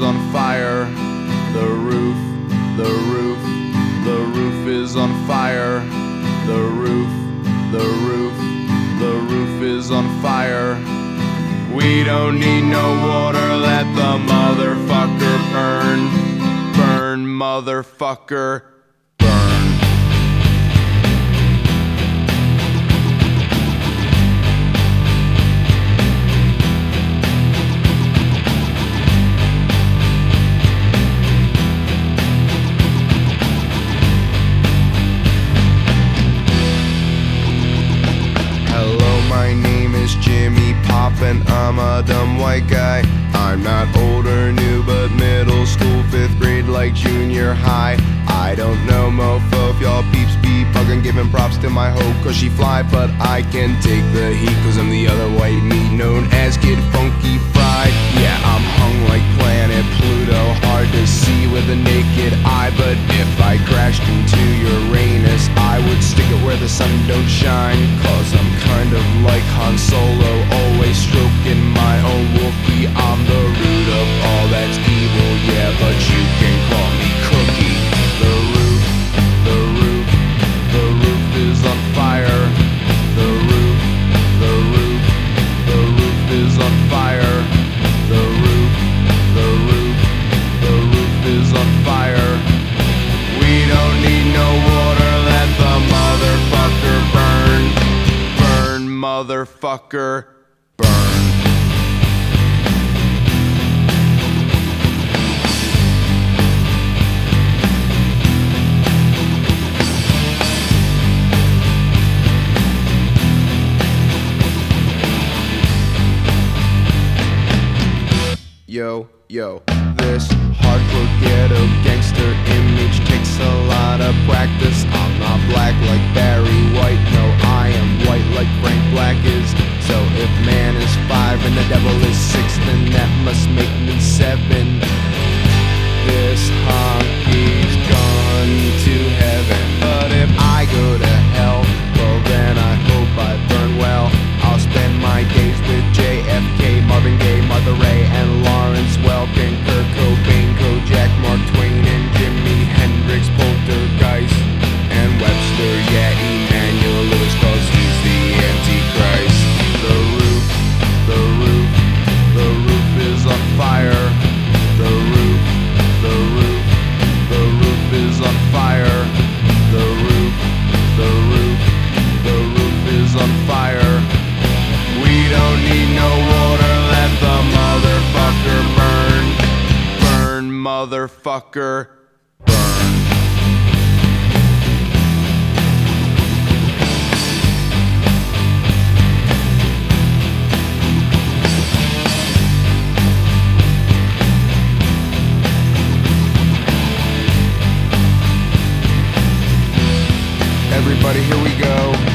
on fire. The roof, the roof, the roof is on fire. The roof, the roof, the roof is on fire. We don't need no water, let the motherfucker burn. Burn, motherfucker, burn. My name is Jimmy Pop and I'm a dumb white guy. I'm not old or new, but middle school, 5th grade like junior high. I don't know mofo if y'all peeps be buggin', giving props to my hoe cause she fly. But I can take the heat cause I'm the other white meat known as Kid Funky Fried. Yeah, I'm hung like planet Pluto, hard to see with a naked eye. But if I crashed into Uranus, I would stick it where the sun don't shine. Cause I'm kind of like Han Solo, always stroking my own Wookiee. I'm the root of all that's evil, yeah, but you can call me Cookie. The roof, the roof, the roof is on fire. The roof, the roof, the roof is on fire. The roof, the roof, the roof is on fire. We don't need no water, let the motherfucker burn. Burn, motherfucker, burn. Yo, yo, this hardcore ghetto gangster image takes a lot of practice. I'm not black like Barry White, no, I am white like Frank Black is. So if man is 5 and the devil is 6, then that must make me 7. This honkey's gone to heaven, but if I go to hell, well then I hope I burn well. I'll spend my days with JFK, Marvin Gaye, Martha Ray, and Lawrence Welkin, Kurt Cobain, Kojak, Mark Twain, and Jimi Hendrix, Poltergeist, and Webster, yeah, Emmanuel Lewis, cause he's the Antichrist. The roof, the roof, the roof is on fire. The roof, the roof, the roof is on fire. The roof, the roof, the roof is on fire. We don't need no water, let the motherfucker burn. Burn, motherfucker, burn. Everybody, here we go.